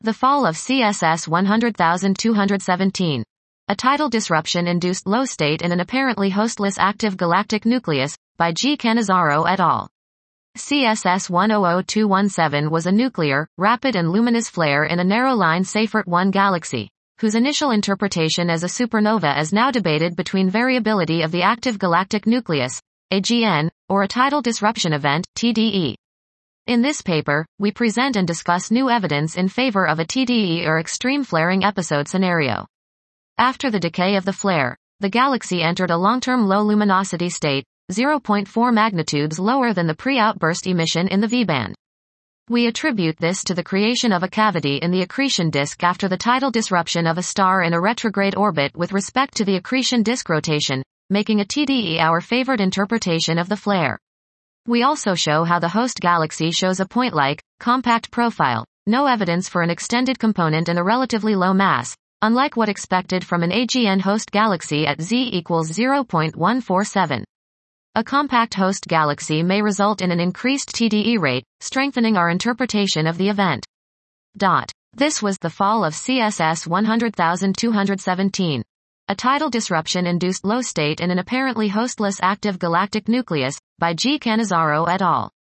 The fall of CSS 100,217. A tidal disruption-induced low state in an apparently hostless active galactic nucleus, by G. Cannizzaro et al. CSS 100217 was a nuclear, rapid and luminous flare in a narrow-line Seyfert 1 galaxy, whose initial interpretation as a supernova is now debated between variability of the active galactic nucleus, AGN, or a tidal disruption event, TDE. In this paper, we present and discuss new evidence in favor of a TDE or extreme flaring episode scenario. After the decay of the flare, the galaxy entered a long-term low luminosity state, 0.4 magnitudes lower than the pre-outburst emission in the V-band. We attribute this to the creation of a cavity in the accretion disk after the tidal disruption of a star in a retrograde orbit with respect to the accretion disk rotation, making a TDE our favored interpretation of the flare. We also show how the host galaxy shows a point-like, compact profile, no evidence for an extended component and a relatively low mass, unlike what expected from an AGN host galaxy at Z equals 0.147. A compact host galaxy may result in an increased TDE rate, strengthening our interpretation of the event. This was the fall of CSS 100,217. A tidal disruption-induced low state in an apparently hostless active galactic nucleus, by G. Cannizzaro et al.